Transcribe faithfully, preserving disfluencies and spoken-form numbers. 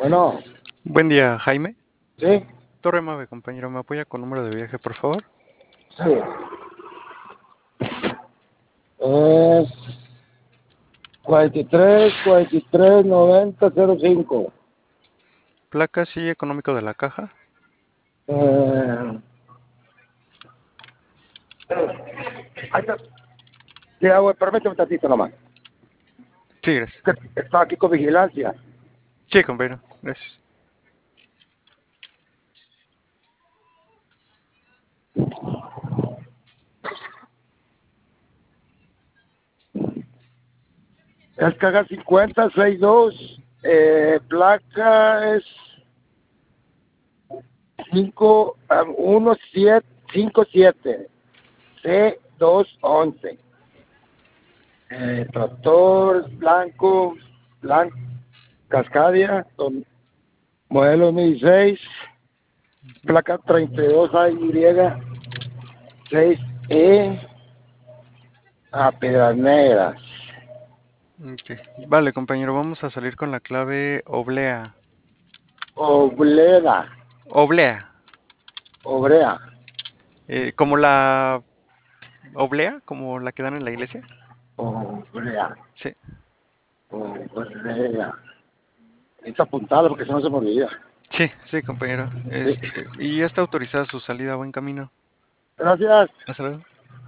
Bueno, Buen día, Jaime. sí, Torre Mave, compañero, ¿me apoya con número de viaje, por favor? sí. Es cuarenta y tres, cuarenta y tres, noventa, cero cinco. Placas y económico de la caja. Eh, ahí está. Ya, güey, permíteme un tantito nomás. Sí, gracias. Que está aquí con vigilancia. Sí, compañero, gracias. Es caja cincuenta, sesenta y dos. Eh, placa es cinco, uno siete cinco siete C dos once. Eh, tractor blanco, blanco, Cascadia, don- modelo dos mil dieciséis, placa treinta y dos A Y seis E a Piedras Negras. Ok. Vale, compañero, vamos a salir con la clave oblea. Oblera, Oblea. Obrea, Eh, ¿como la oblea? ¿Como la que dan en la iglesia? Obrea, Sí. Obrea. Está apuntado porque si no se me olvida. Sí, sí, compañero. Sí. Este, y ya está autorizada su salida a buen camino. Gracias. Hasta luego.